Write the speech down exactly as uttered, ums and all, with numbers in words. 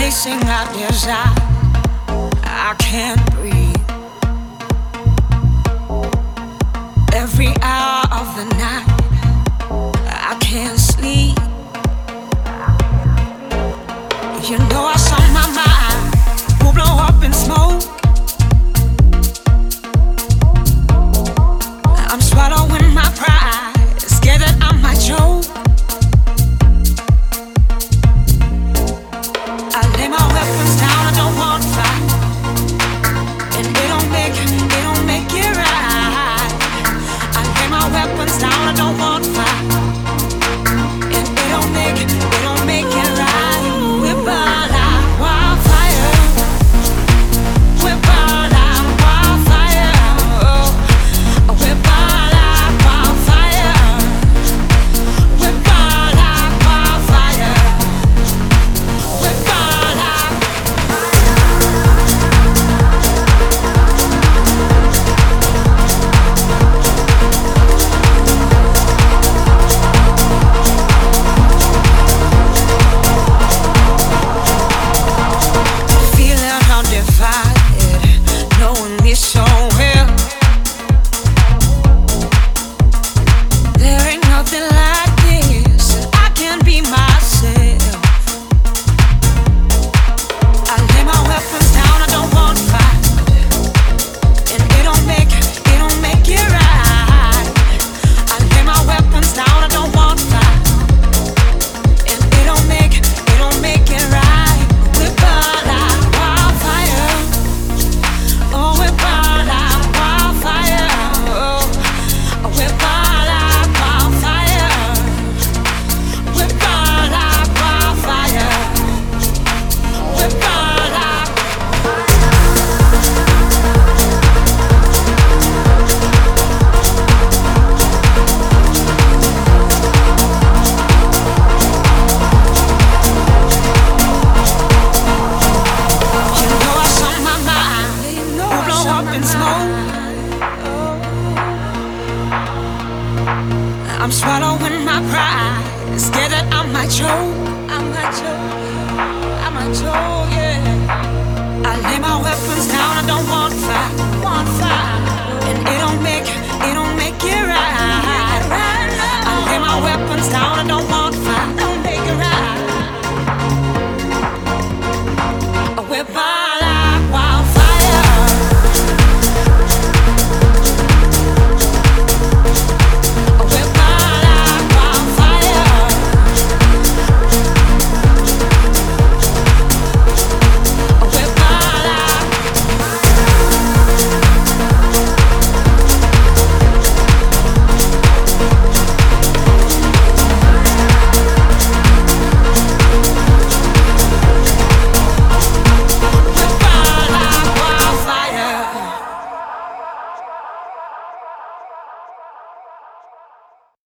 chasing our desire. I can't breathe. Every hour of the night, I can't sleep. You know I saw my mind will blow up in smoke. I'm swallowing my pride, scared that I might choke. I lay my weapons down, I don't want to fight, and they don't make, they don't make it right. I lay my weapons down, I don't want to fight, and they don't make, they don't make it right. We burn like wildfire. We burn like wildfire. Oh, we burn like wildfire. We burn like wildfire. We burn like feeling undivided, knowing me so well. There ain't nothing like this, and I can be myself. I lay my weapons down, I don't want to fight, and it don't make, it don't make it right. I lay my weapons down, I don't want to fight, and it don't make, it don't make it right. We burn like wildfire. Oh, we burn like wildfire. Oh, we burn like wildfire. We burn like wildfire. We burn like you know I saw my mind will blow up in smoke. I'm swallowing my pride, scared that I might choke. I might choke. I might choke.